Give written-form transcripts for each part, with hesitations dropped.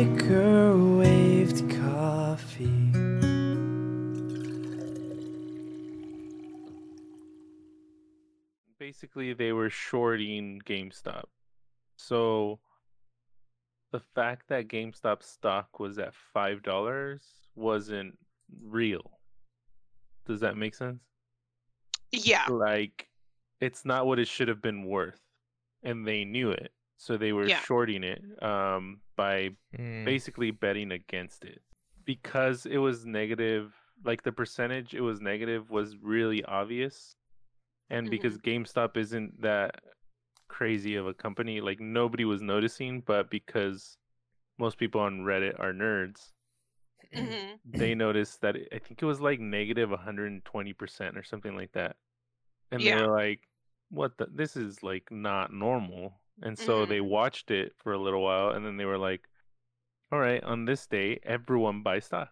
Microwaved coffee. Basically, they were shorting GameStop. So the fact that GameStop stock was at $5 wasn't real. Does that make sense? Yeah. Like, it's not what it should have been worth, and they knew it. So they were Yeah. shorting it by basically betting against it because it was negative. Like the percentage it was negative was really obvious, and because GameStop isn't that crazy of a company, like nobody was noticing, but because most people on Reddit are nerds, they noticed that I think it was like negative 120% or something like that. And they Yeah. were like, what the, this is like not normal. And so they watched it for a little while and then they were like, all right, on this day, everyone buy stock.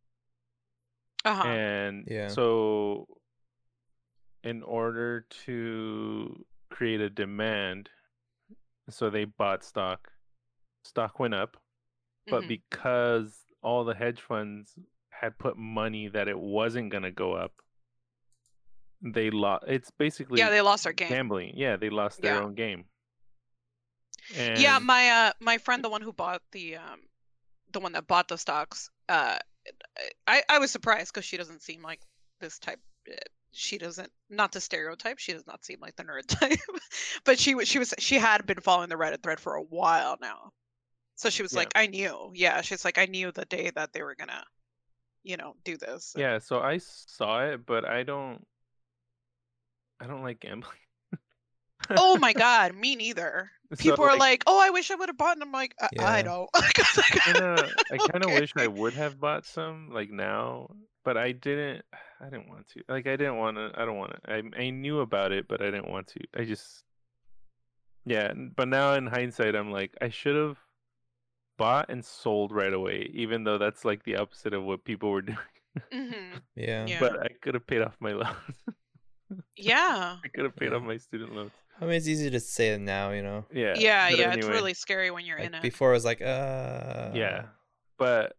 And Yeah. so in order to create a demand, so they bought stock. Stock went up, but because all the hedge funds had put money that it wasn't going to go up, they lost. It's basically Yeah, they lost their game. gambling. Yeah, they lost their own game. And yeah, my friend, the one who bought the one that bought the stocks, I was surprised because she doesn't seem like this type. She doesn't, not to stereotype, she does not seem like the nerd type, but she had been following the Reddit thread for a while now, so she was like, I knew, she's like, I knew the day that they were gonna, do this. Yeah, so I saw it, but I don't like gambling. Oh my god, me neither. People are like, oh, I wish I would have bought, and I'm like, I don't. I kind of wish I would have bought some like now, but I didn't want to. Like I don't want to. I knew about it, but I didn't want to. I just but now in hindsight I'm like I should have bought and sold right away, even though that's like the opposite of what people were doing. Yeah. But I could have paid off my loans. Yeah. I could have paid off my student loans. I mean, it's easy to say it now, Yeah, anyway. It's really scary when you're like, in it. Before it was like, yeah, but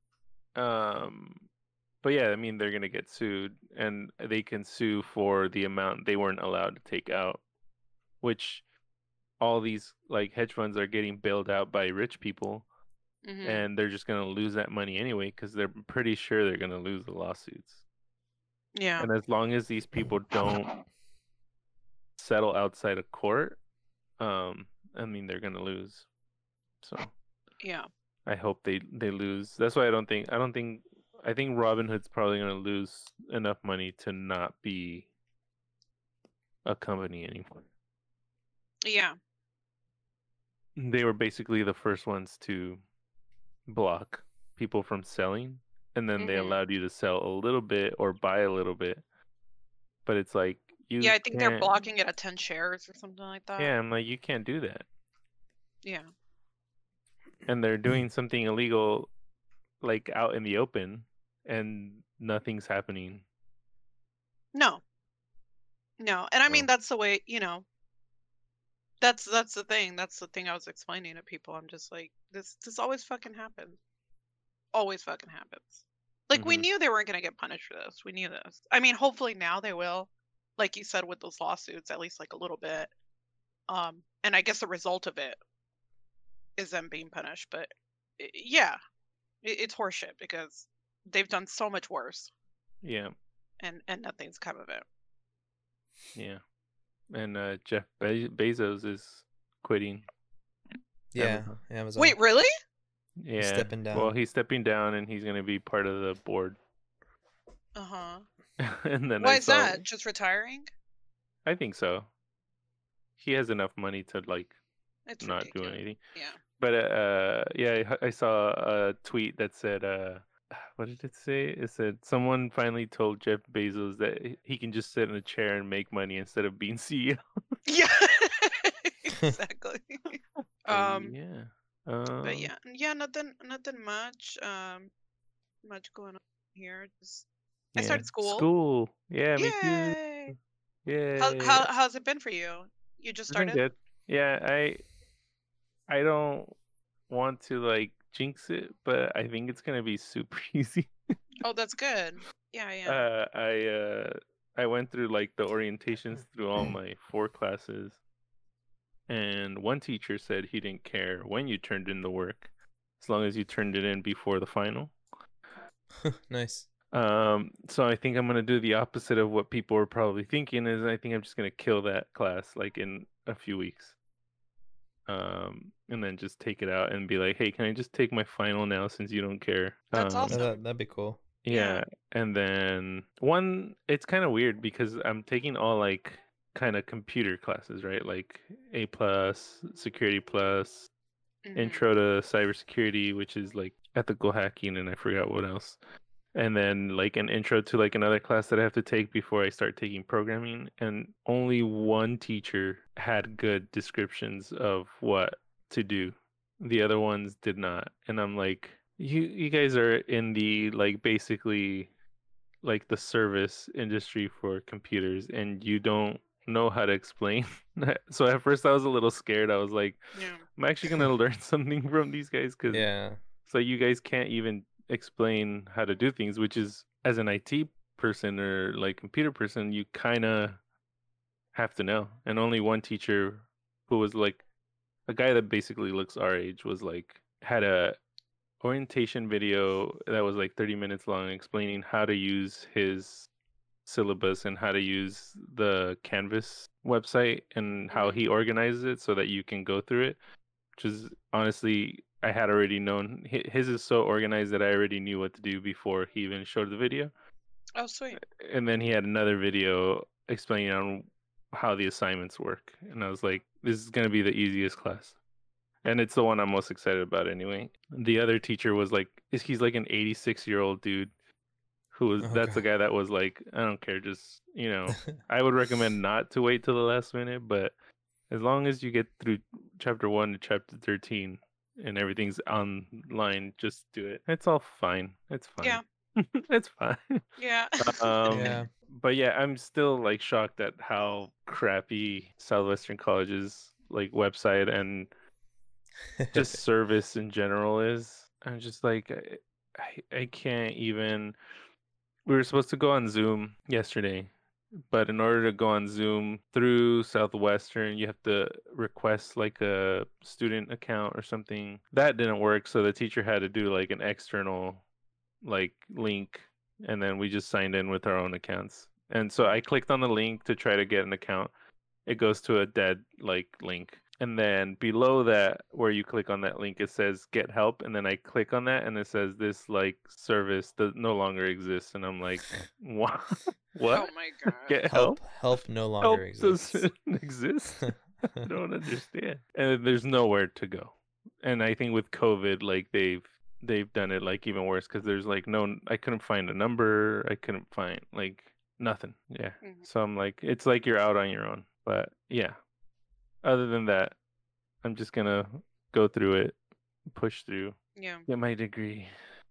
yeah, I mean, they're gonna get sued, and they can sue for the amount they weren't allowed to take out, which all these like hedge funds are getting bailed out by rich people, and they're just gonna lose that money anyway because they're pretty sure they're gonna lose the lawsuits. Yeah. And as long as these people don't settle outside of court, I mean, they're gonna lose. So yeah, I hope they lose. That's why I think Robinhood's probably gonna lose enough money to not be a company anymore. Yeah. They were basically the first ones to block people from selling, and then they allowed you to sell a little bit or buy a little bit. But it's like I think they're blocking it at 10 shares or something like that. Yeah, I'm like, you can't do that. Yeah. And they're doing something illegal like out in the open and nothing's happening. No. And I mean, that's the way, that's the thing. That's the thing I was explaining to people. I'm just like, this always fucking happens. Always fucking happens. Like, we knew they weren't going to get punished for this. We knew this. I mean, hopefully now they will. Like you said, with those lawsuits, at least like a little bit. And I guess the result of it is them being punished. But yeah, it's horseshit because they've done so much worse. Yeah. And nothing's come of it. Yeah. And Jeff Bezos is quitting. Yeah, Amazon. Wait, really? Yeah. He's stepping down. Well, he's stepping down and he's going to be part of the board. And then why is that? Just retiring? I think so. He has enough money to like it's not ridiculous. do anything. Yeah. But I saw a tweet that said what did it say? It said someone finally told Jeff Bezos that he can just sit in a chair and make money instead of being CEO. Yeah. Exactly. Yeah. But yeah, nothing much. Much going on here. Just I started school. Yeah, Yay! me too. Yeah. How's it been for you? You just started? Good. Yeah, I don't want to like jinx it, but I think it's gonna be super easy. Oh, that's good. Yeah. I went through like the orientations through all my 4 classes, and one teacher said he didn't care when you turned in the work, as long as you turned it in before the final. Nice. So I think I'm gonna do the opposite of what people are probably thinking. Is I think I'm just gonna kill that class like in a few weeks. And then just take it out and be like, hey, can I just take my final now since you don't care? That's awesome. That'd be cool. Yeah. And then it's kind of weird because I'm taking all like kind of computer classes, right? Like A plus, Security plus, Intro to Cybersecurity, which is like ethical hacking, and I forgot what else. And then like an intro to like another class that I have to take before I start taking programming. And only one teacher had good descriptions of what to do. The other ones did not. And I'm like, you guys are in the like basically like the service industry for computers, and you don't know how to explain. So at first I was a little scared. I was like, I'm actually gonna learn something from these guys, because so you guys can't even explain how to do things, which is, as an IT person or like computer person, you kind of have to know. And only one teacher, who was like a guy that basically looks our age, was like had a orientation video that was like 30 minutes long explaining how to use his syllabus and how to use the Canvas website and how he organizes it so that you can go through it, which is honestly, I had already known. His is so organized that I already knew what to do before he even showed the video. Oh, sweet. And then he had another video explaining on how the assignments work. And I was like, this is going to be the easiest class. And it's the one I'm most excited about anyway. The other teacher was like, he's like an 86-year-old dude who was, that's the guy that was like, I don't care, just, I would recommend not to wait till the last minute, but as long as you get through chapter 1 to chapter 13 and everything's online, just do it. It's all fine. It's fine. Yeah. It's fine. Yeah. But yeah, I'm still like shocked at how crappy Southwestern College's like website and just service in general is. I'm just like, I can't even. We were supposed to go on Zoom yesterday, but in order to go on Zoom through Southwestern, you have to request like a student account or something. That didn't work, so the teacher had to do like an external like link, and then we just signed in with our own accounts. And so I clicked on the link to try to get an account. It goes to a dead like link. And then below that, where you click on that link, it says get help. And then I click on that and it says this like service does no longer exists. And I'm like, what? Oh my god. Get help? Help no longer exists. Doesn't exist. I don't understand. And there's nowhere to go. And I think with COVID, like they've done it like even worse, because there's like I couldn't find a number. I couldn't find like nothing. Yeah. So I'm like, it's like you're out on your own. But yeah. Other than that, I'm just gonna go through it, push through, get my degree,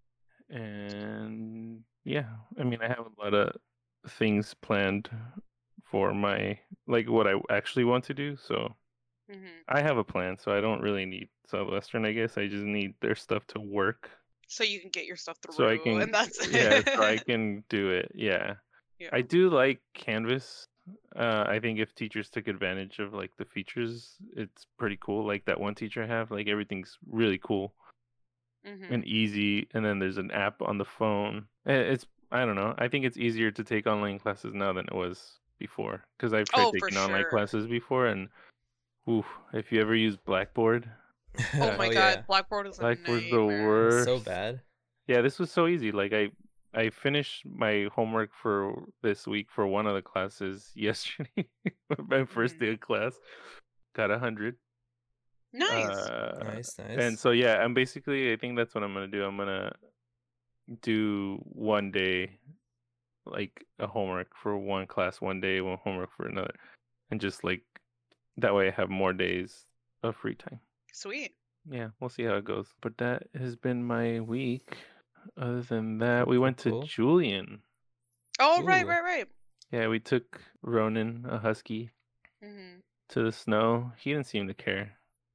and yeah. I mean, I have a lot of things planned for my like what I actually want to do. So I have a plan. So I don't really need Southwestern. I guess I just need their stuff to work. So you can get your stuff through. So I can, and that's it. Yeah. So I can do it. Yeah. I do like Canvas. I think if teachers took advantage of like the features, it's pretty cool. Like that one teacher I have, like everything's really cool and easy. And then there's an app on the phone. I don't know. I think it's easier to take online classes now than it was before, because I've tried taking online classes before, and if you ever use Blackboard. Oh my god, Blackboard's the worst. So bad. Yeah, this was so easy. Like I finished my homework for this week for one of the classes yesterday. My first day of class, got 100. Nice. Nice. And so yeah, I think that's what I'm gonna do. I'm gonna do one day, like a homework for one class one day, one homework for another, and just like that way I have more days of free time. Sweet. Yeah, we'll see how it goes. But that has been my week. Other than that, we went to Julian. Oh, right. Yeah, we took Ronan, a husky, to the snow. He didn't seem to care.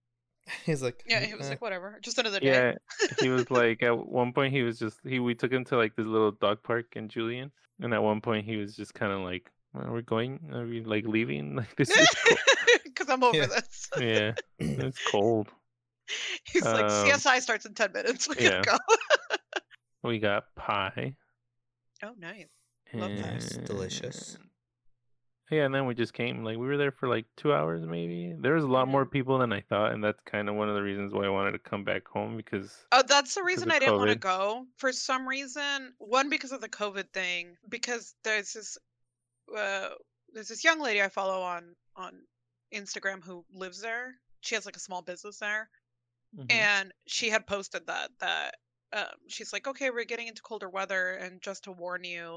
He's like, Yeah, he was like, whatever, just another day. Yeah, he was like, at one point he was just we took him to like this little dog park in Julian, and at one point he was just kind of like, "Are we going? Are we like leaving? Like this is cold." Because I'm over Yeah. this. Yeah, it's cold. He's like, CSI starts in 10 minutes. We yeah. gotta go. We got pie. Oh, nice. Love that. Nice, delicious. Yeah, and then we just came. Like we were there for like 2 hours, maybe. There was a lot more people than I thought, and that's kind of one of the reasons why I wanted to come back home because. Oh, that's the because reason of I didn't want to COVID. go. For some reason, one, because of the COVID thing, because there's this young lady I follow on Instagram who lives there. She has like a small business there, Mhm. and she had posted that she's like, okay, we're getting into colder weather, and just to warn you,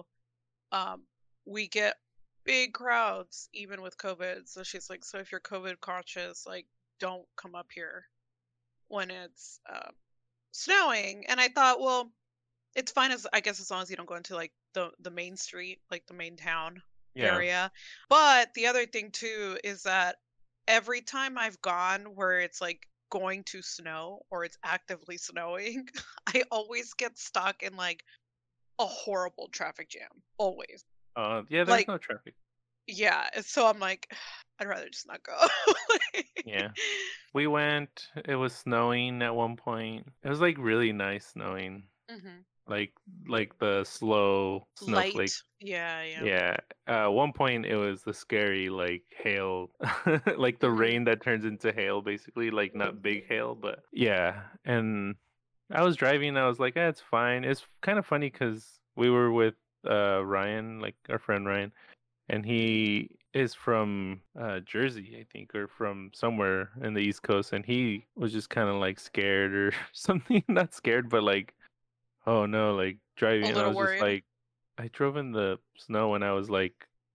we get big crowds even with COVID. So she's like, so if you're COVID cautious, like, don't come up here when it's snowing. And I thought, well, it's fine, as I guess, as long as you don't go into like the main street, like the main town Yeah. area. But the other thing too is that every time I've gone where it's like going to snow or it's actively snowing, I always get stuck in like a horrible traffic jam. Always. Yeah, there's Like, no traffic. yeah. So I'm like, I'd rather just not go. Yeah. We went. It was snowing at one point. It was like really nice snowing, Mhm. like the slow snowflake. Light. Yeah, yeah. Yeah. At one point it was the scary like hail, like the Mhm. rain that turns into hail, basically, like not big hail, but yeah. And I was driving. I was like, it's fine. It's kind of funny because we were with Ryan, like our friend Ryan, and he is from Jersey, I think, or from somewhere in the East Coast, and he was just kind of like scared or something. Not scared, but like, oh no, like driving. A And I little was just worried. like, I drove in the snow when I was like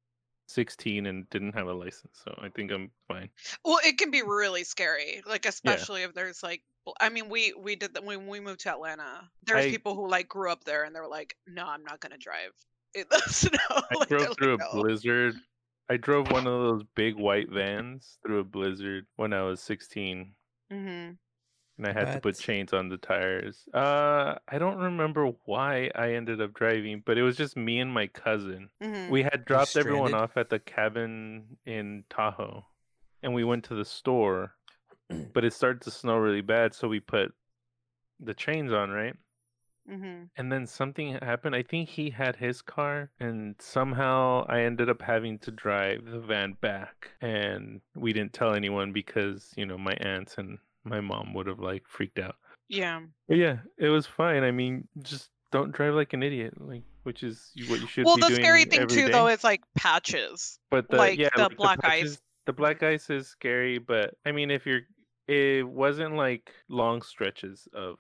16 and didn't have a license, so I think I'm fine. Well, it can be really scary, like especially if there's like, I mean, we did that when we moved to Atlanta. There's people who like grew up there and they were like, no, I'm not gonna drive in the snow. I Like, they're drove like, through a "No." blizzard. I drove one of those big white vans through a blizzard when I was 16. Mhm. And I had to put What? chains on the tires. I don't remember why I ended up driving, but it was just me and my cousin. Mhm. We had dropped everyone stranded? off at the cabin in Tahoe, and we went to the store, but it started to snow really bad, so we put the chains on, right? Mhm. And then something happened. I think he had his car, and somehow I ended up having to drive the van back, and we didn't tell anyone because, my aunts and my mom would have like freaked out. Yeah. But yeah, it was fine. I mean, just don't drive like an idiot, like which is what you should Well, be the doing scary thing every too, day. though, is like patches, But like the like black ice. patches, the black ice is scary. But I mean, it wasn't like long stretches of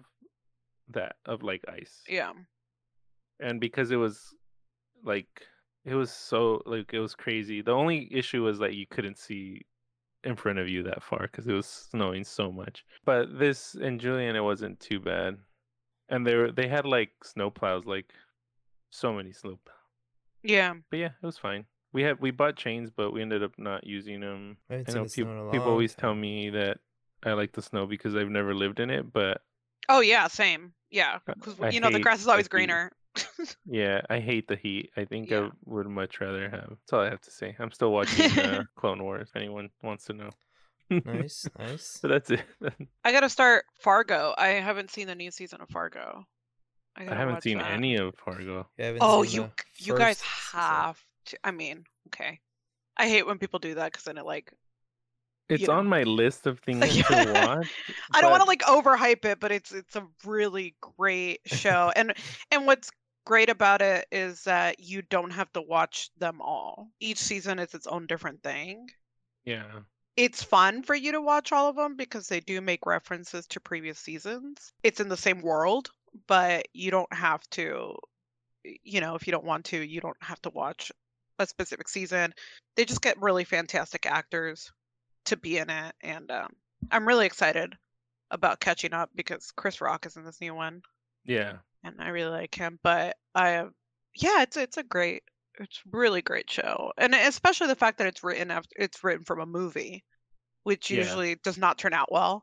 like ice, Yeah. and because it was like it was so like it was crazy. The only issue was that you couldn't see in front of you that far because it was snowing so much. But this in Julian, it wasn't too bad, and they had like snow plows, like so many snow plows. Yeah. But yeah, it was fine. We bought chains, but we ended up not using them. I haven't I seen know the snow in a people long always tell time. me that I like the snow because I've never lived in it, but Oh yeah, same. Yeah, because I the hate grass is the always heat. greener. Yeah, I hate the heat. I think Yeah. I would much rather have. That's all I have to say. I'm still watching Clone Wars. If anyone wants to know. Nice, nice. But that's it. I gotta start Fargo. I haven't seen the new season of Fargo. I I gotta haven't watch seen that. any of Fargo. You haven't Oh, seen the you guys first season. have to. I mean, okay. I hate when people do that because then it like. It's you know. on my list of things Yeah. to watch. I don't want to but like overhype it, but it's a really great show. And what's great about it is that you don't have to watch them all. Each season is its own different thing. yeah, It's fun for you to watch all of them because they do make references to previous seasons. It's in the same world, but you don't have to, if you don't want to, you don't have to watch a specific season. They just get really fantastic actors to be in it, and I'm really excited about catching up because Chris Rock is in this new one, yeah, and I really like him. But it's a really great show, and especially the fact that it's written from a movie, which Yeah. usually does not turn out well.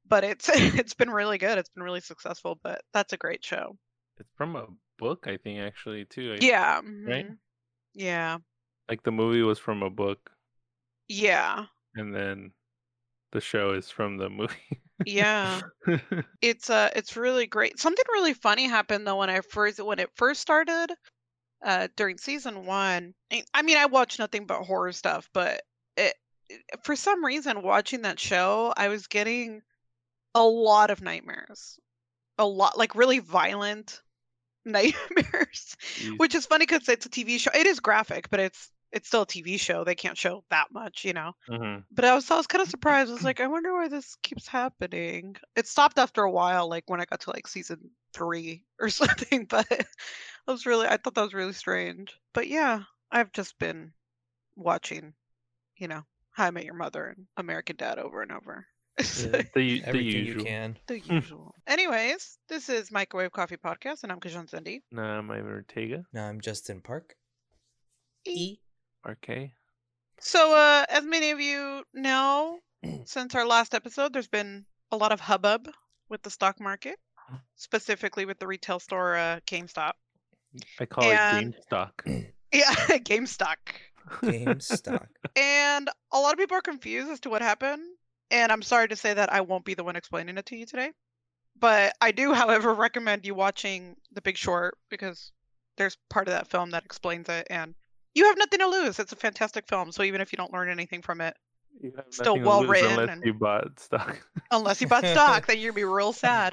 but it's it's been really good. It's been really successful, but that's a great show. It's from a book, I think, actually, too. Yeah. Right? Yeah. Like the movie was from a book, Yeah. and then the show is from the movie. Yeah. It's really great. Something really funny happened though when it first started, during season 1. I mean, I watch nothing but horror stuff, but for some reason watching that show, I was getting a lot of nightmares. A lot, like really violent nightmares, Jeez. which is funny because it's a TV show. It is graphic, but it's still a TV show. They can't show that much, Mhm. But I was kind of surprised. I was like, I wonder why this keeps happening. It stopped after a while, like when I got to like season 3 or something. But I thought that was really strange. But yeah, I've just been watching, How I Met Your Mother and American Dad over and over. Yeah, The everything you usual. can. The usual. Anyways, this is Microwave Coffee Podcast, and I'm Kajan Cindy. Nah, I'm Ivan Ortega. Now I'm Justin Park. RK. So, as many of you know, since our last episode, there's been a lot of hubbub with the stock market, specifically with the retail store GameStop. I call it GameStop. Yeah, GameStop. GameStop. And a lot of people are confused as to what happened. And I'm sorry to say that I won't be the one explaining it to you today. But I do, however, recommend you watching The Big Short because there's part of that film that explains it. And you have nothing to lose. It's a fantastic film. So even if you don't learn anything from it, You have still nothing to well lose written. unless you bought stock. Unless you bought stock, then you'd be real sad.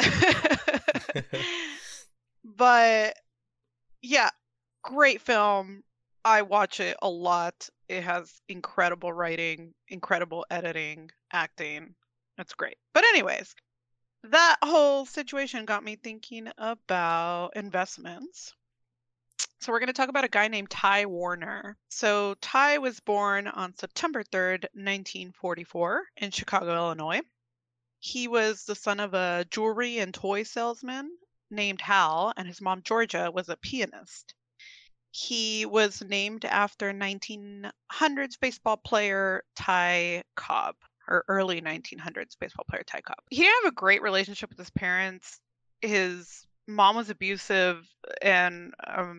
But yeah, great film. I watch it a lot. It has incredible writing, incredible editing, acting. It's great. But anyways, that whole situation got me thinking about investments. So we're going to talk about a guy named Ty Warner. So Ty was born on September 3rd, 1944 in Chicago, Illinois. He was the son of a jewelry and toy salesman named Hal, and his mom, Georgia, was a pianist. He was named after 1900s baseball player Ty Cobb, or early 1900s baseball player Ty Cobb. He didn't have a great relationship with his parents. His mom was abusive and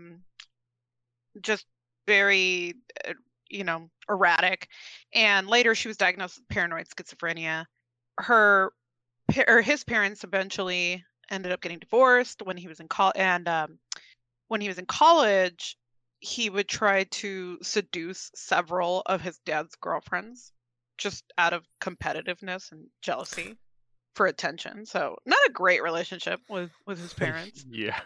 just very, erratic. And later she was diagnosed with paranoid schizophrenia. His parents eventually ended up getting divorced when he was in college. And when he was in college, he would try to seduce several of his dad's girlfriends just out of competitiveness and jealousy for attention. So not a great relationship with his parents. Yeah.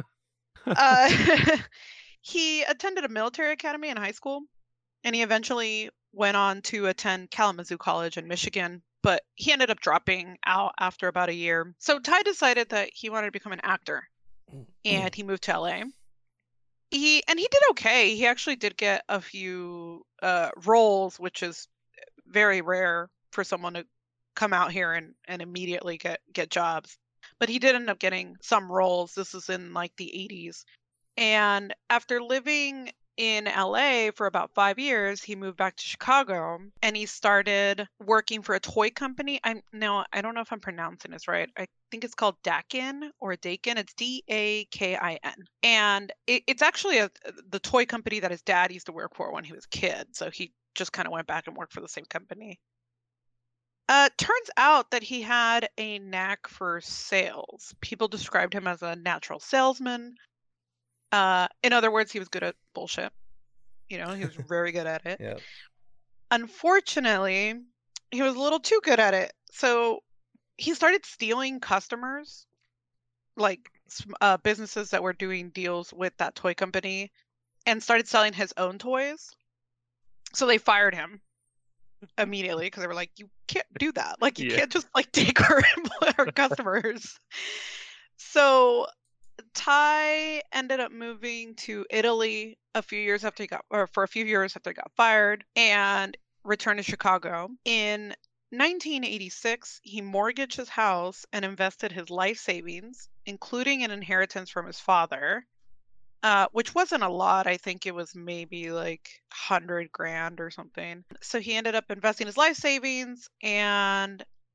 He attended a military academy in high school, and he eventually went on to attend Kalamazoo College in Michigan, but he ended up dropping out after about a year. So Ty decided that he wanted to become an actor, and he moved to LA. He did okay. He actually did get a few roles, which is very rare for someone to come out here and immediately get jobs. But he did end up getting some roles. This is in like the 80s. And after living in LA for about 5 years, he moved back to Chicago and he started working for a toy company. I don't know if I'm pronouncing this right. I think it's called Dakin or Dakin. It's Dakin. And it's actually the toy company that his dad used to work for when he was a kid. So he just kind of went back and worked for the same company. Turns out that he had a knack for sales. People described him as a natural salesman. In other words, he was good at bullshit. He was very good at it. Yep. Unfortunately, he was a little too good at it. So he started stealing customers, like businesses that were doing deals with that toy company, and started selling his own toys. So they fired him immediately because they were like, you can't do that. Like, you can't just like take our customers. So Ty ended up moving to Italy for a few years after he got fired, and returned to Chicago. In 1986, he mortgaged his house and invested his life savings, including an inheritance from his father, which wasn't a lot. I think it was maybe like $100,000 or something. So he ended up investing his life savings, and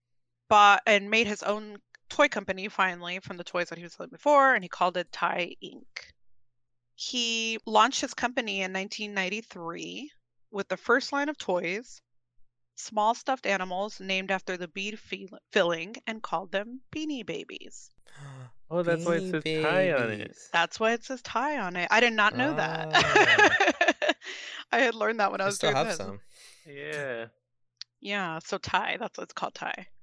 bought and made his own toy company finally from the toys that he was selling before, and he called it Ty Inc. He launched his company in 1993 with the first line of toys, small stuffed animals named after the bead filling, and called them Beanie Babies. Oh, that's why it says Ty on it. Babies. That's why it says Ty on it. I did not know that. I had learned that when I I was still doing have this. some. Yeah. Yeah, so Ty, that's what it's called, Ty. A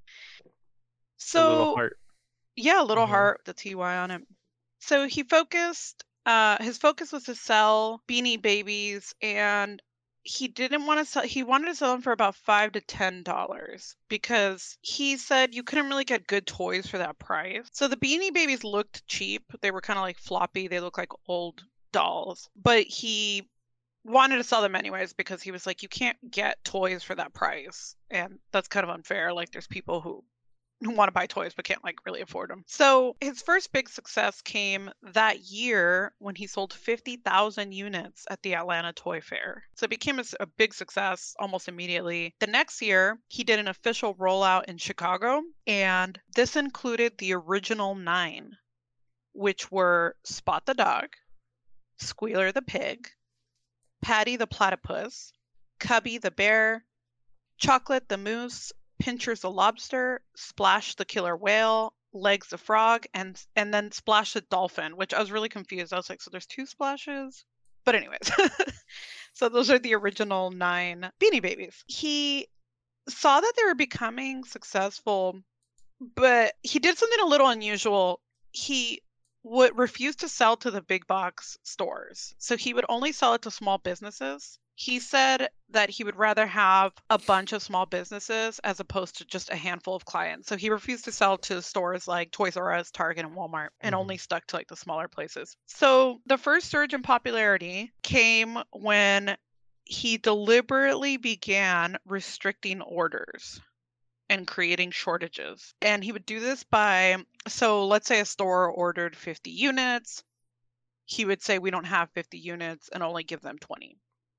So little heart. yeah, a little Mhm. heart with the TY on it. So he focused, his focus was to sell Beanie Babies, and he didn't want to sell, he wanted to sell them for about $5 to $10 because he said you couldn't really get good toys for that price. So the Beanie Babies looked cheap. They were kind of like floppy. They looked like old dolls, but he wanted to sell them anyways because he was like, you can't get toys for that price. And that's kind of unfair. Like there's people who want to buy toys but can't like really afford them. So his first big success came that year when he sold 50,000 units at the Atlanta Toy Fair. So it became a big success almost immediately. The next year, he did an official rollout in Chicago, and this included the original 9, which were Spot the dog, Squealer the pig, Patty the platypus, Cubby the bear, Chocolate the moose, Pinchers the lobster, Splash the killer whale, Legs the frog, and then Splash the dolphin, which I was really confused. I was like, so there's 2 splashes? But anyways, so those are the original 9 Beanie Babies. He saw that they were becoming successful, but he did something a little unusual. He would refuse to sell to the big box stores. So he would only sell it to small businesses. He said that he would rather have a bunch of small businesses as opposed to just a handful of clients. So he refused to sell to stores like Toys R Us, Target, and Walmart, and only stuck to like the smaller places. So the first surge in popularity came when he deliberately began restricting orders and creating shortages. And he would do this by, so let's say a store ordered 50 units. He would say, we don't have 50 units, and only give them 20.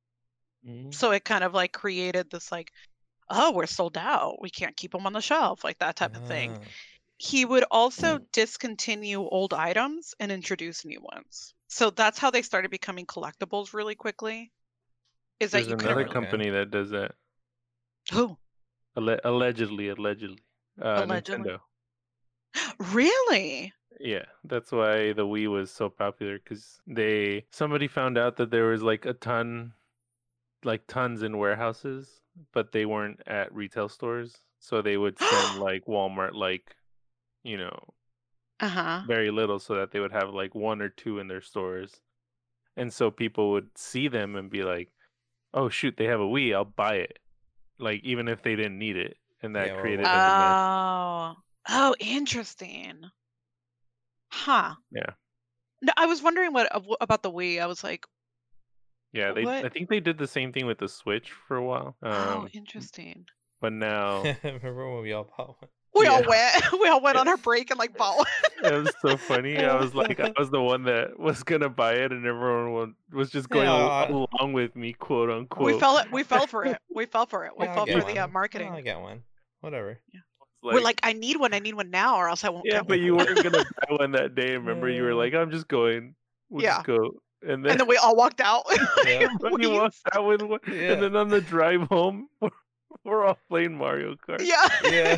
So it kind of like created this like, oh, we're sold out. We can't keep them on the shelf, like that type of thing. He would also discontinue old items and introduce new ones. So that's how they started becoming collectibles really quickly. Is that There's you couldn't another really... company that does that. Who? Allegedly. Allegedly. Nintendo. Really? Yeah, that's why the Wii was so popular, because somebody found out that there was like tons in warehouses, but they weren't at retail stores. So they would send like Walmart, like, very little, so that they would have like 1 or 2 in their stores. And so people would see them and be like, oh shoot, they have a Wii, I'll buy it. Like, even if they didn't need it. And that created a demand. Oh, interesting. Huh. Yeah. No, I was wondering what about the Wii. I was like, yeah, I think they did the same thing with the Switch for a while. Oh, interesting. But now Remember when we all bought one? We all went on our break and like bought one. It was so funny. I was like, I was the one that was gonna buy it, and everyone was just going along with me, quote unquote. We fell for it. We fell for it. We fell for the marketing. I got one. Whatever. Yeah. We're like, I need one now, or else I won't. Yeah, but you weren't gonna buy one that day. Remember, you were like, I'm just going. We'll just go. And then we all walked out. You walked out with one, and then on the drive home, we're all playing Mario Kart. Yeah.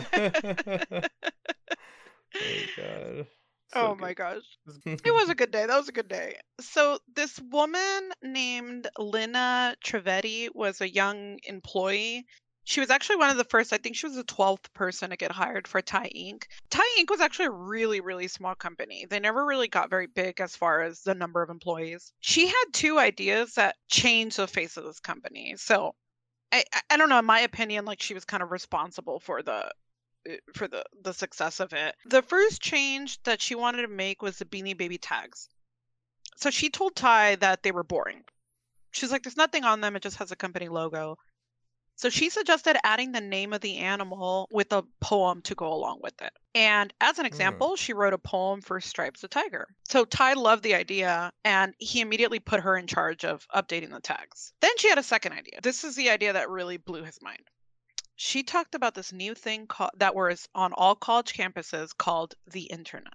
Oh God. Oh my gosh. It was a good day. That was a good day. So this woman named Lina Trevetti was a young employee. She was actually one of the first, I think she was the 12th person to get hired for Ty Inc. Ty Inc. was actually a really, really small company. They never really got very big as far as the number of employees. She had 2 ideas that changed the face of this company. So I don't know, in my opinion, like she was kind of responsible for the success of it. The first change that she wanted to make was the Beanie Baby tags. So she told Ty that they were boring. She's like, there's nothing on them. It just has a company logo. So she suggested adding the name of the animal with a poem to go along with it. And as an example, she wrote a poem for Stripes the tiger. So Ty loved the idea, and he immediately put her in charge of updating the tags. Then she had a second idea. This is the idea that really blew his mind. she talked about this new thing that was on all college campuses called the internet.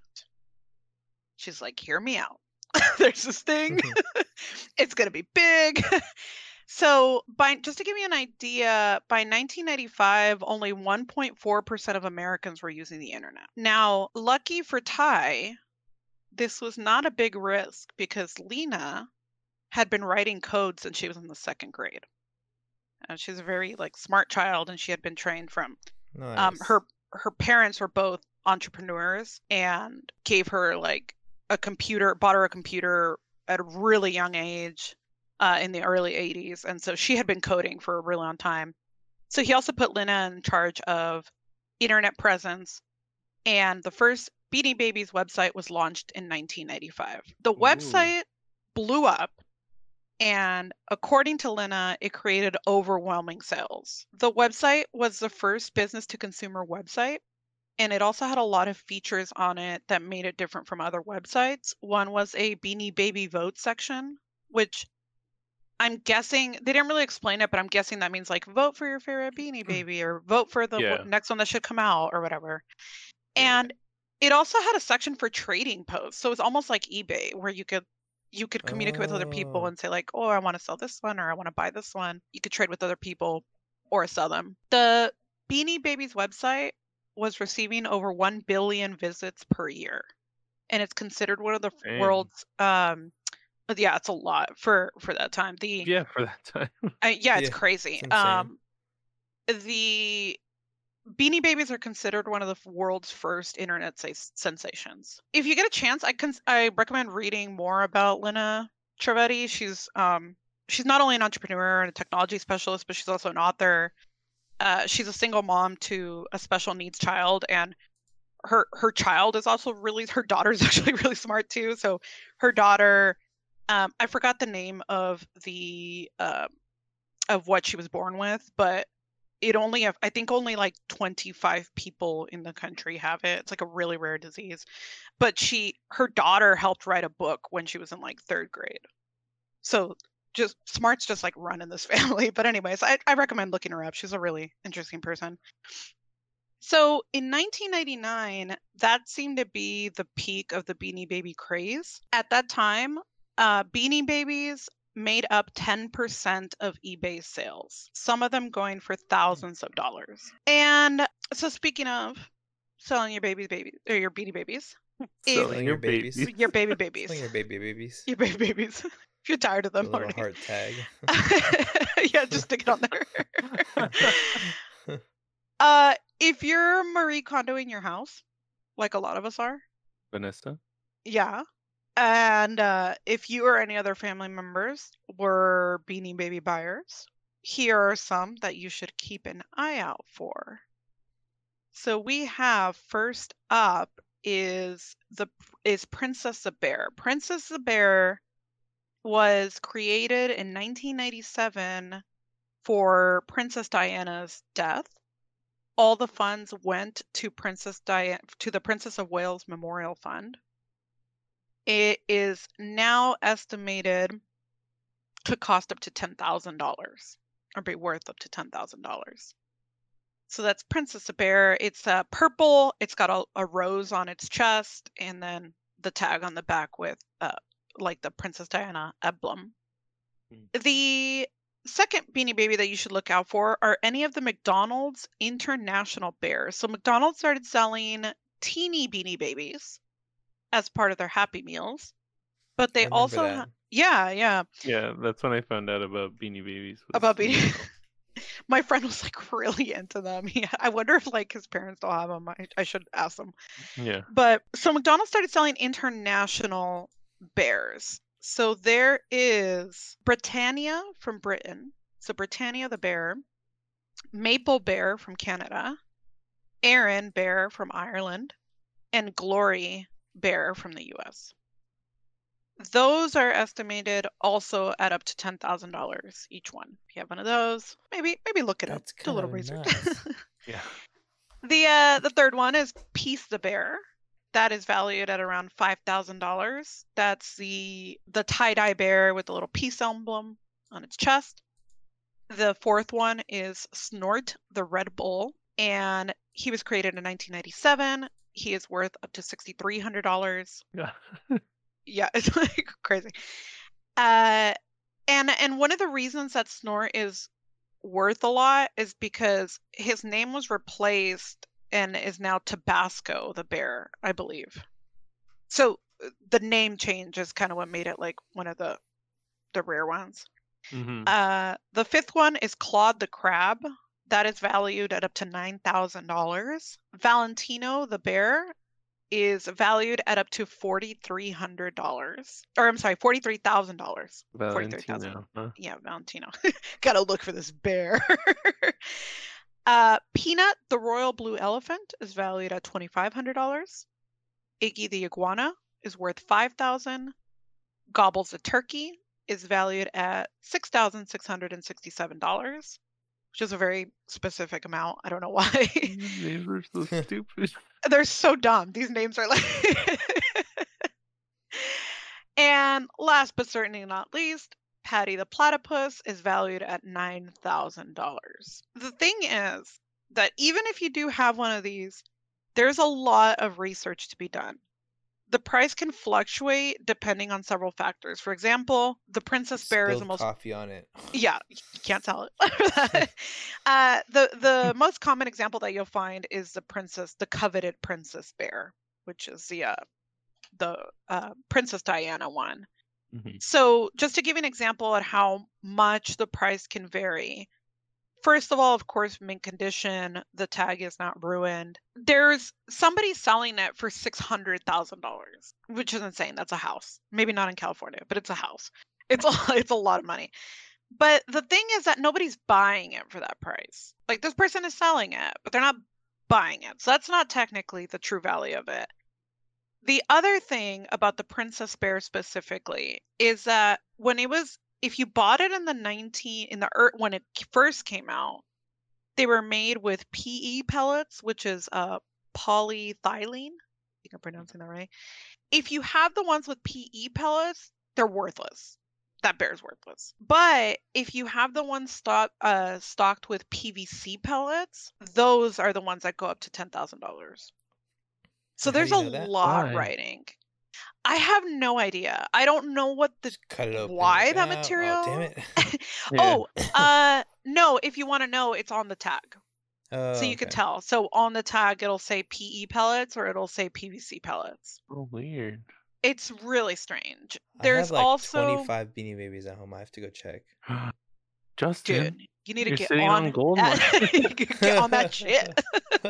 She's like, hear me out. There's this thing. It's going to be big. So, just to give you an idea, by 1995, only 1.4% of Americans were using the internet. Now, lucky for Ty, this was not a big risk because Lena had been writing code since she was in the 2nd grade. She's a very smart child, and she had been trained from Nice. her parents were both entrepreneurs and gave her a computer, bought her a computer at a really young age. In the early 80s, and so she had been coding for a really long time. So he also put Lena in charge of internet presence, and the first Beanie Babies website was launched in 1995. The website blew up, and according to Lena, it created overwhelming sales. The website was the first business-to-consumer website, and it also had a lot of features on it that made it different from other websites. One was a Beanie Baby vote section, which I'm guessing they didn't really explain it, but I'm guessing that means vote for your favorite Beanie Baby or vote for the next one that should come out or whatever. And it also had a section for trading posts. So it's almost like eBay where you could communicate with other people and say oh, I want to sell this one or I want to buy this one. You could trade with other people or sell them. The Beanie Babies website was receiving over 1 billion visits per year. And it's considered one of the world's yeah, it's a lot for that time. For that time. It's crazy. It's The Beanie Babies are considered one of the world's first internet sensations. If you get a chance, I recommend reading more about Lena Trivedi. She's not only an entrepreneur and a technology specialist, but she's also an author. She's a single mom to a special needs child, and her child is also her daughter is actually really smart too. So her daughter. I forgot the name of of what she was born with, but I think only 25 people in the country have it. It's a really rare disease. But her daughter helped write a book when she was in 3rd grade. So smarts just run in this family. But anyways, I recommend looking her up. She's a really interesting person. So in 1999, that seemed to be the peak of the Beanie Baby craze. At that time, Beanie Babies made up 10% of eBay sales, some of them going for thousands of dollars. And so speaking of selling your baby or your Beanie Babies, selling your babies. Your baby babies. Selling your baby babies. Your baby babies. If you're tired of them, a little heart tag. Yeah, just stick it on there. If you're Marie Kondoing your house, like a lot of us are, Vanessa. Yeah. And if you or any other family members were Beanie Baby buyers, here are some that you should keep an eye out for. So we have first up is Princess the Bear. Princess the Bear was created in 1997 for Princess Diana's death. All the funds went to the Princess of Wales Memorial Fund. It is now estimated to cost up to $10,000 or be worth up to $10,000. So that's Princess the Bear. It's purple. It's got a rose on its chest and then the tag on the back with the Princess Diana emblem. The second Beanie Baby that you should look out for are any of the McDonald's International Bears. So McDonald's started selling teeny Beanie Babies as part of their Happy Meals, but they also yeah, that's when I found out about Beanie Babies. My friend was really into them. I wonder if his parents don't have them. I should ask them. Yeah. But so McDonald's started selling international bears. So there is Britannia from Britain. So Britannia the bear, Maple Bear from Canada, Erin Bear from Ireland, and Glory Bear from the US. Those are estimated also at up to $10,000 each one. If you have one of those, maybe look it up. Do a little research. Yeah. The third one is Peace the Bear. That is valued at around $5,000. That's the tie-dye bear with the little peace emblem on its chest. The fourth one is Snort the Red Bull, and he was created in 1997. He is worth up to $6,300. Yeah. Yeah, it's like crazy. And one of the reasons that Snort is worth a lot is because his name was replaced and is now Tabasco the bear, I believe. So the name change is kind of what made it like one of the rare ones. Mm-hmm. The fifth one is Claude the crab. That is valued at up to $9,000. Valentino the bear is valued at up to $4,300. Or I'm sorry, $43,000. Valentino, huh? Yeah, Valentino. Gotta look for this bear. Peanut the royal blue elephant is valued at $2,500. Iggy the iguana is worth $5,000. Gobbles the turkey is valued at $6,667, which is a very specific amount. I don't know why. These names are so stupid. They're so dumb. These names are like... And last but certainly not least, Patty the platypus is valued at $9,000. The thing is that even if you do have one of these, there's a lot of research to be done. The price can fluctuate depending on several factors. For example, the princess bear is the most coffee on it. Yeah, you can't tell it. The most common example that you'll find is the coveted princess bear, which is the Princess Diana one. Mm-hmm. So just to give you an example at how much the price can vary. First of all, of course, mint condition, the tag is not ruined. There's somebody selling it for $600,000, which is insane. That's a house. Maybe not in California, but it's a house. It's a lot of money. But the thing is that nobody's buying it for that price. Like, this person is selling it, but they're not buying it. So that's not technically the true value of it. The other thing about the Princess Bear specifically is that if you bought it when it first came out, they were made with PE pellets, which is polyethylene. I think I'm pronouncing that right. If you have the ones with PE pellets, they're worthless. That bear's worthless. But if you have the ones stocked with PVC pellets, those are the ones that go up to $10,000. So there's a lot riding. I have no idea. I don't know what cut it open. Why that material. Oh, damn it. No, if you want to know, it's on the tag. So you can tell. So on the tag, it'll say PE pellets or it'll say PVC pellets. Oh, weird. It's really strange. There's also 25 Beanie Babies at home. I have to go check. Justin, dude, you need to get on gold. Get on that shit.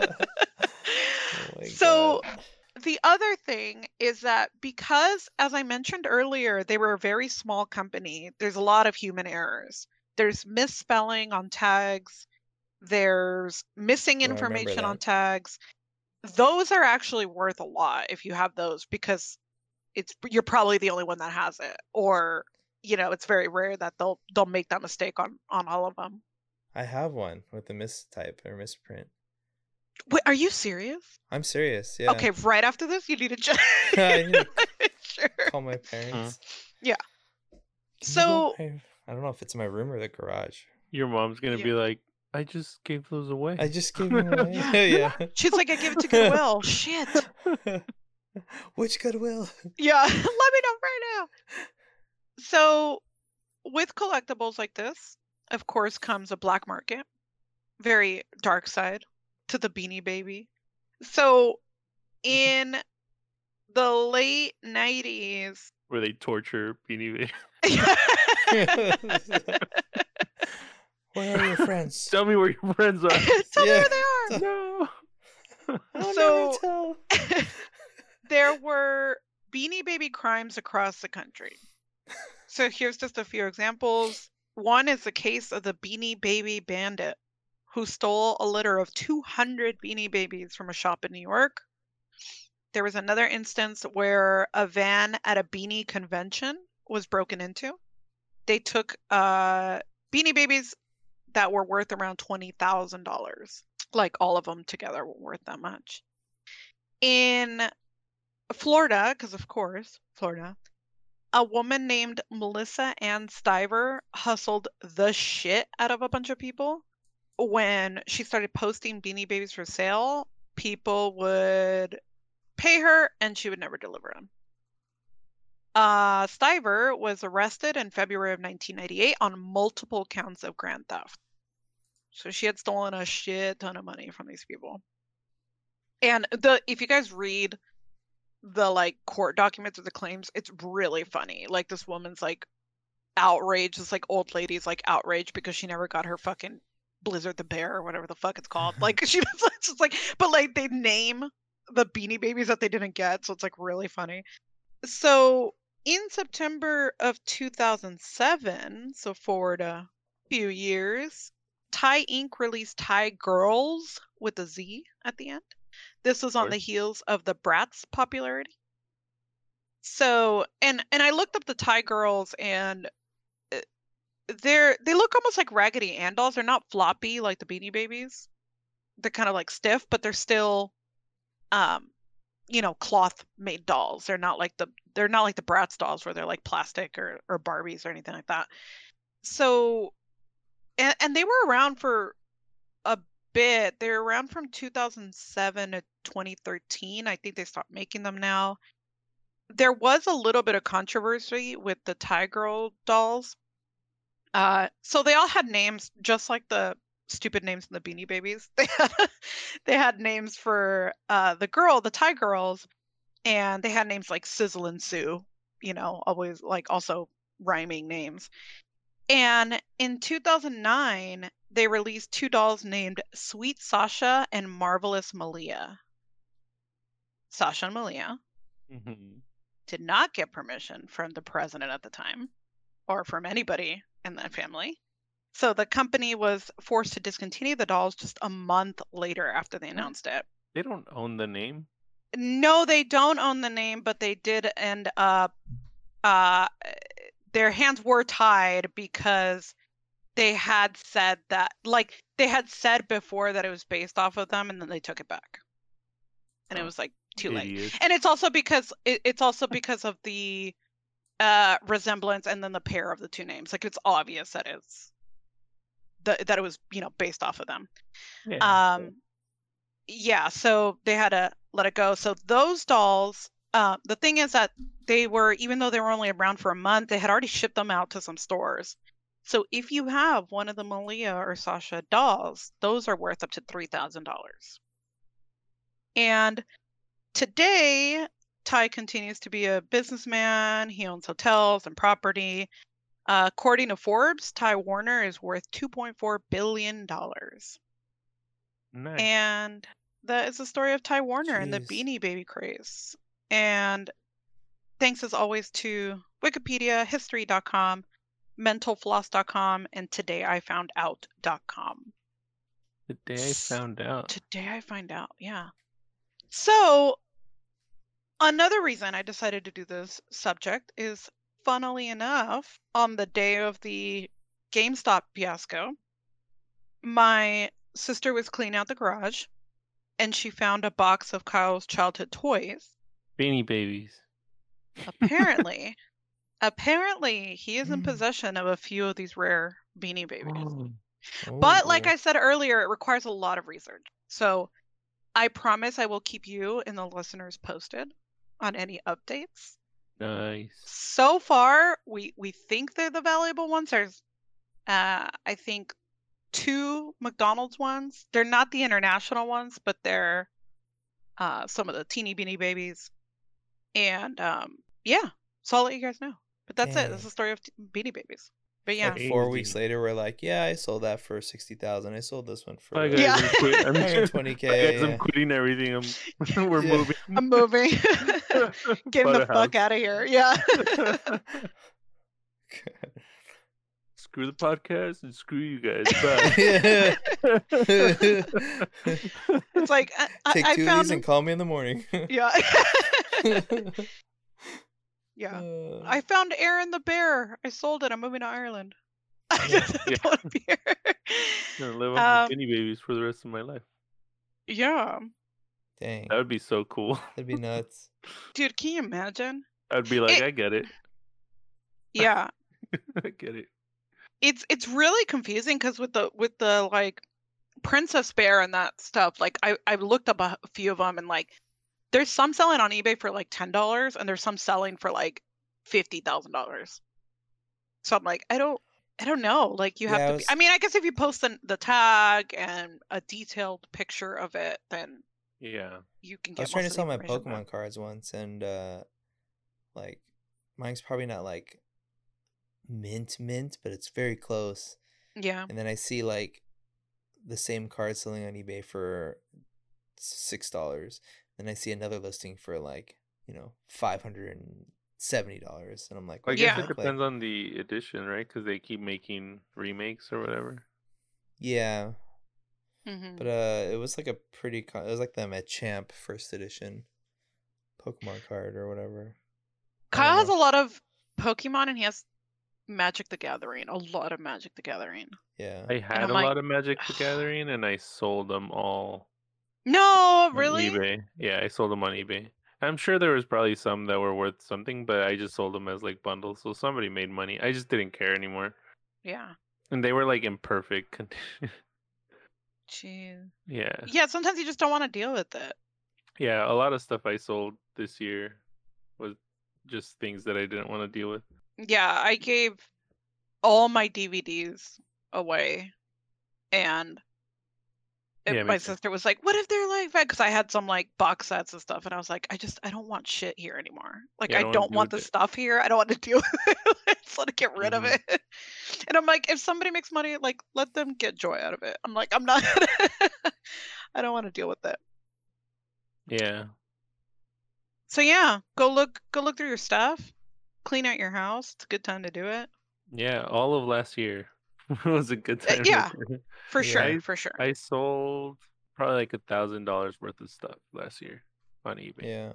So the other thing is that because, as I mentioned earlier, they were a very small company, there's a lot of human errors. There's misspelling on tags. There's missing information on tags. Those are actually worth a lot if you have those, because you're probably the only one that has it, or it's very rare that they'll make that mistake on all of them. I have one with a mistype or misprint. Wait, are you serious? I'm serious. Yeah. Okay, right after this, you need to check. I need to sure. call my parents. Yeah. So I don't know if it's my room or the garage. Your mom's gonna be like, I just gave those away. I just gave them away. Yeah. She's like, I gave it to Goodwill. Shit. Which Goodwill? Yeah, let me know right now. So, with collectibles like this, of course, comes a black market. Very dark side to the Beanie Baby. So, in the late 90s... Where they torture Beanie Baby. Where are your friends? Tell me where your friends are. Tell me where they are. No. So there were Beanie Baby crimes across the country. So here's just a few examples. One is the case of the Beanie Baby Bandit, who stole a litter of 200 Beanie Babies from a shop in New York. There was another instance where a van at a beanie convention was broken into. They took Beanie Babies that were worth around $20,000. Like, all of them together weren't worth that much. In Florida, because of course, Florida, a woman named Melissa Ann Stiver hustled the shit out of a bunch of people. When she started posting Beanie Babies for sale, people would pay her and she would never deliver them. Stiver was arrested in February of 1998 on multiple counts of grand theft. So she had stolen a shit ton of money from these people. And if you guys read the like court documents or the claims, it's really funny. Like this woman's like outraged, this like old lady's like outraged because she never got her fucking Blizzard the Bear or whatever the fuck it's called. Like she was just like, but like they name the Beanie Babies that they didn't get, so it's like really funny. So in September of 2007, so forward a few years, Ty Inc. released Ty Girls with a Z at the end. This was on the heels of the Bratz popularity. So, and I looked up the Ty Girls, and they look almost like Raggedy Ann dolls. They're not floppy like the Beanie Babies. They're kind of like stiff, but they're still, cloth made dolls. They're not like the Bratz dolls where they're like plastic or Barbies or anything like that. So, and they were around for a bit. They were around from 2007 to 2013. I think they stopped making them now. There was a little bit of controversy with the Ty Girl dolls. So they all had names just like the stupid names in the Beanie Babies. They had names for the Ty Girls, and they had names like Sizzle and Sue, always like also rhyming names. And in 2009, they released two dolls named Sweet Sasha and Marvelous Malia. Sasha and Malia did not get permission from the president at the time or from anybody in that family. So the company was forced to discontinue the dolls just a month later after they announced it. They don't own the name? No, they don't own the name, but they did end up their hands were tied because they had said that, like, they had said before that it was based off of them, and then they took it back. And it was like too late. And it's also because of the resemblance and then the pair of the two names. Like, it's obvious that that it was, based off of them. Yeah, so they had to let it go. So those dolls, the thing is that even though they were only around for a month, they had already shipped them out to some stores. So if you have one of the Malia or Sasha dolls, those are worth up to $3,000. And today, Ty continues to be a businessman. He owns hotels and property. According to Forbes, Ty Warner is worth $2.4 billion. Nice. And that is the story of Ty Warner and the Beanie Baby craze. And thanks as always to Wikipedia, History.com, MentalFloss.com, and TodayIFoundOut.com. Today I found out. Today I find out, yeah. So, another reason I decided to do this subject is, funnily enough, on the day of the GameStop fiasco, my sister was cleaning out the garage, and she found a box of Kyle's childhood toys. Beanie Babies. Apparently, he is in possession of a few of these rare Beanie Babies. But like I said earlier, it requires a lot of research. So I promise I will keep you and the listeners posted on any updates. Nice. So far, we think they're the valuable ones. There's, I think, 2 McDonald's ones. They're not the international ones, but they're some of the teeny Beanie Babies. And yeah, so I'll let you guys know. But that's it. That's the story of Beanie Babies. But yeah, like 4 weeks later, we're like, yeah, I sold that for $60,000. I sold this one for $120K. I'm quitting everything. We're moving. I'm moving. Getting the fuck out of here. Yeah. Screw the podcast and screw you guys. It's like take 2 of these and call me in the morning. Yeah. Yeah. I found Aaron the bear. I sold it. I'm moving to Ireland. I don't want to be here. I'm gonna live off Beanie Babies for the rest of my life. Yeah. Dang. That would be so cool. That'd be nuts. Dude, can you imagine? I'd be like, I get it. Yeah. I get it. It's really confusing because with the like Princess Bear and that stuff, like I looked up a few of them and like there's some selling on eBay for like $10 and there's some selling for like $50,000. So I'm like, I don't know. Like you have to be, I mean, I guess if you post the tag and a detailed picture of it, then yeah, you can get. I was trying to sell my information Pokemon cards once, and like mine's probably not like mint, but it's very close. Yeah. And then I see like the same card selling on eBay for $6. Then I see another listing for like, $570, and I'm like, I guess Yeah. it depends on the edition, right? Because they keep making remakes or whatever. yeah. Mhm. But it was like a pretty. It was like the Machamp first edition Pokemon card or whatever. Kyle has a lot of Pokemon and he has Magic the Gathering. A lot of Magic the Gathering. Yeah. I had a lot of Magic the Gathering, and I sold them all. No, on really? eBay. Yeah, I sold them on eBay. I'm sure there was probably some that were worth something, but I just sold them as like bundles, so somebody made money. I just didn't care anymore. Yeah. And they were like in perfect condition. Jeez. Yeah. Yeah, sometimes you just don't want to deal with it. Yeah, a lot of stuff I sold this year was just things that I didn't want to deal with. Yeah, I gave all my DVDs away, and Yeah, my sister was like, "What if they're like that?" Because I had some like box sets and stuff, and I was like, I don't want shit here anymore. Like, Yeah, I don't want the stuff here. I don't want to deal with it. I just want to get rid of it. And I'm like, if somebody makes money, like, let them get joy out of it. I'm like, I'm not. I don't want to deal with it. Yeah. So yeah, go look through your stuff, clean out your house. It's a good time to do it. Yeah, all of last year was a good time. Yeah, for Yeah. sure, for sure. I sold probably like $1,000 worth of stuff last year on eBay. Yeah.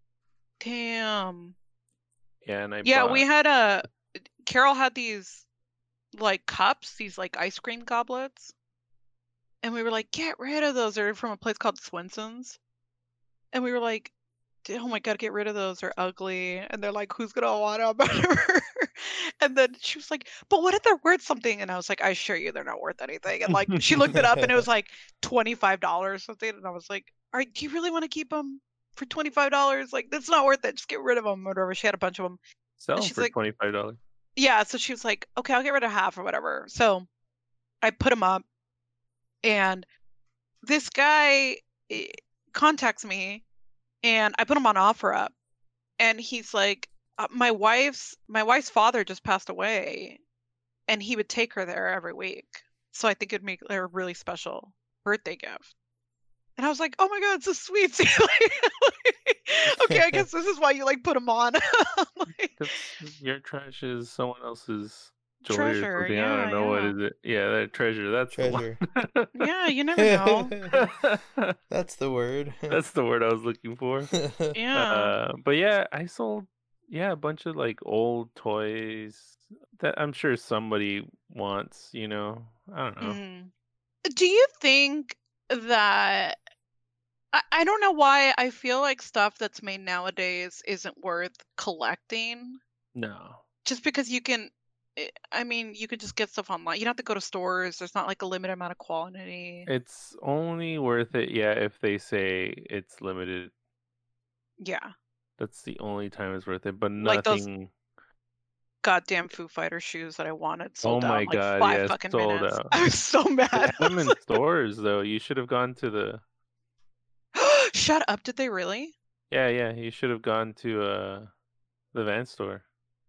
Damn. Yeah, and we had Carol had these like cups, these like ice cream goblets, and we were like, get rid of those. They're from a place called Swenson's, and we were like, oh my god, get rid of those. They're ugly. And they're like, who's gonna want them? And then she was like, but what if they're worth something? And I was like, I assure you they're not worth anything. And like she looked it up and it was like $25 something. And I was like, all right, do you really want to keep them for $25? Like, that's not worth it. Just get rid of them or whatever. She had a bunch of them. Sell them she's for like, $25. Yeah, so she was like, okay, I'll get rid of half or whatever. So I put them up, and this guy contacts me, and I put him on OfferUp, and he's like, my wife's father just passed away, and he would take her there every week. So I think it'd make her a really special birthday gift. And I was like, oh my god, it's so sweet. Okay, I guess this is why you like put them on. Your trash is someone else's joy treasure, or something. yeah, I don't know what is it. Yeah, that treasure. That's treasure. The one. Yeah, you never know. That's the word. That's the word I was looking for. Yeah. But yeah, I sold a bunch of like old toys that I'm sure somebody wants. I don't know. Do you think that I don't know why I feel like stuff that's made nowadays isn't worth collecting? No. Just because you can, you could just get stuff online. You don't have to go to stores. There's not like a limited amount of quantity. It's only worth it, if they say it's limited. Yeah. That's the only time it's worth it, but Like those nothing. goddamn Foo Fighter shoes that I wanted sold out my in like God, 5 yes, fucking sold minutes. out. I was so They mad. had them in stores though. You should have gone to the. Shut up! Did they really? Yeah. You should have gone to the Van store.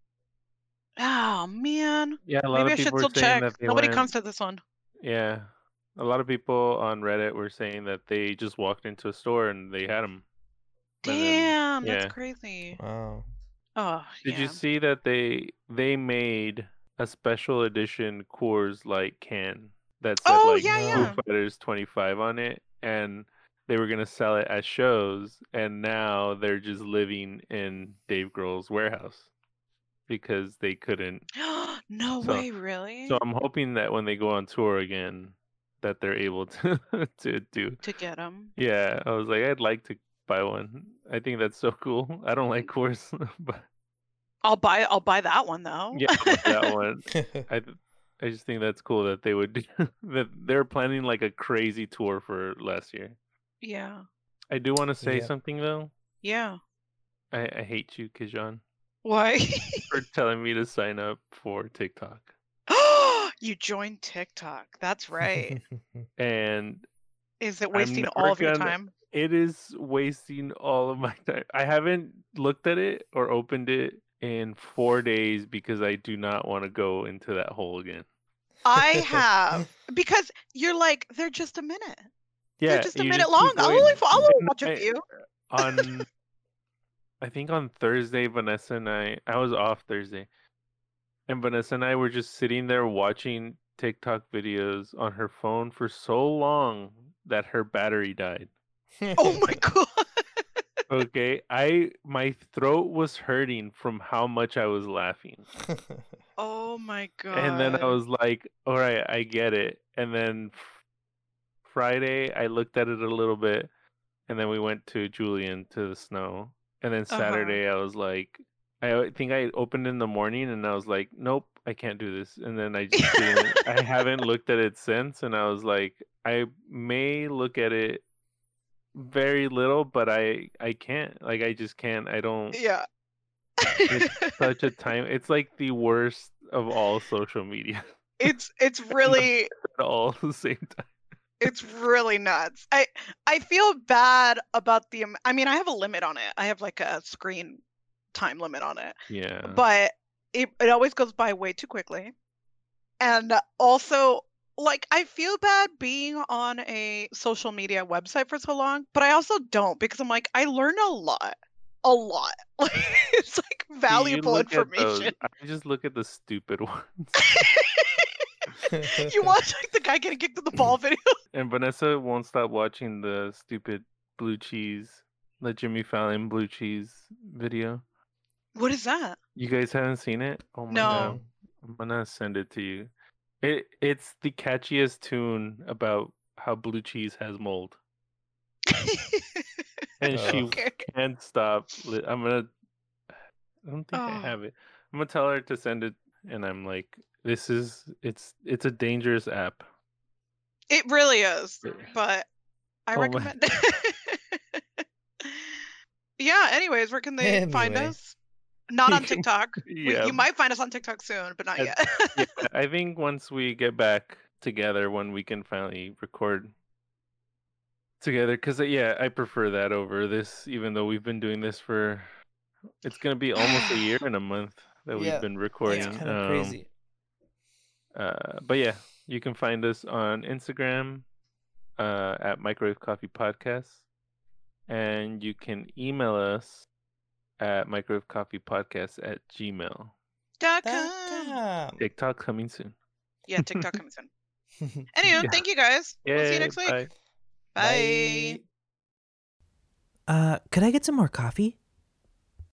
Oh man. Yeah, a lot Maybe I of should people still were saying check. that they Nobody went. comes to this one. Yeah, a lot of people on Reddit were saying that they just walked into a store and they had them. Damn, yeah. that's crazy. Wow. Oh, Did yeah. you see that they made a special edition Coors Light can that said Oh, like yeah, Foo yeah. Fighters 25 on it, and they were gonna sell it at shows, and now they're just living in Dave Grohl's warehouse because they couldn't. No way, really? So I'm hoping that when they go on tour again, that they're able to To get them. Yeah, I was like, I'd like to buy one. I think that's so cool. I don't like Coors, but I'll buy that one though. Yeah, that one. I just think that's cool that they would that they're planning like a crazy tour for last year. Yeah. I do want to say something though. Yeah. I hate you, Kijan, Why? for telling me to sign up for TikTok. You joined TikTok. That's right. And is it wasting all of your time? It is wasting all of my time. I haven't looked at it or opened it in 4 days because I do not want to go into that hole again. I have, because you're like, they're just a minute. Yeah, they're just a minute long. I'll only watch a few. I think on Thursday, Vanessa and I was off Thursday, and Vanessa and I were just sitting there watching TikTok videos on her phone for so long that her battery died. Oh my god. Okay, my throat was hurting from how much I was laughing. Oh my god. And then I was like, all right, I get it. And then Friday, I looked at it a little bit, and then we went to Julian to the snow. And then Saturday, I was like, I think I opened in the morning, and I was like, nope, I can't do this. And then I just didn't. I haven't looked at it since, and I was like, I may look at it very little, but I can't. Like, I just can't. I don't. Yeah. It's such a time. It's like the worst of all social media. It's really all at the same time. It's really nuts. I feel bad about I mean, I have a limit on it. I have like a screen time limit on it. Yeah. But it always goes by way too quickly. And also, like, I feel bad being on a social media website for so long, but I also don't, because I'm like, I learn a lot. Like, it's like valuable information. I just look at the stupid ones. You watch like the guy getting kicked in the ball video. And Vanessa won't stop watching the stupid blue cheese, the Jimmy Fallon blue cheese video. What is that? You guys haven't seen it? Oh my god. I'm gonna send it to you. It's the catchiest tune about how blue cheese has mold. And she can't stop. I don't think I have it. I'm gonna tell her to send it, and I'm like, it's a dangerous app. It really is, but I recommend it. Yeah, anyways, where can they find us? Not on TikTok. Yeah. You might find us on TikTok soon, but not yet. Yeah, I think once we get back together, when we can finally record together, because I prefer that over this, even though we've been doing this for, it's going to be almost a year and a month that we've been recording. It's kind of crazy. But yeah, you can find us on Instagram at Microwave Coffee Podcast, and you can email us at microwavecoffeepodcast@gmail.com. TikTok coming soon. Yeah, TikTok coming soon. Anyway, thank you guys. We'll see you next week. Bye. Bye. Could I get some more coffee?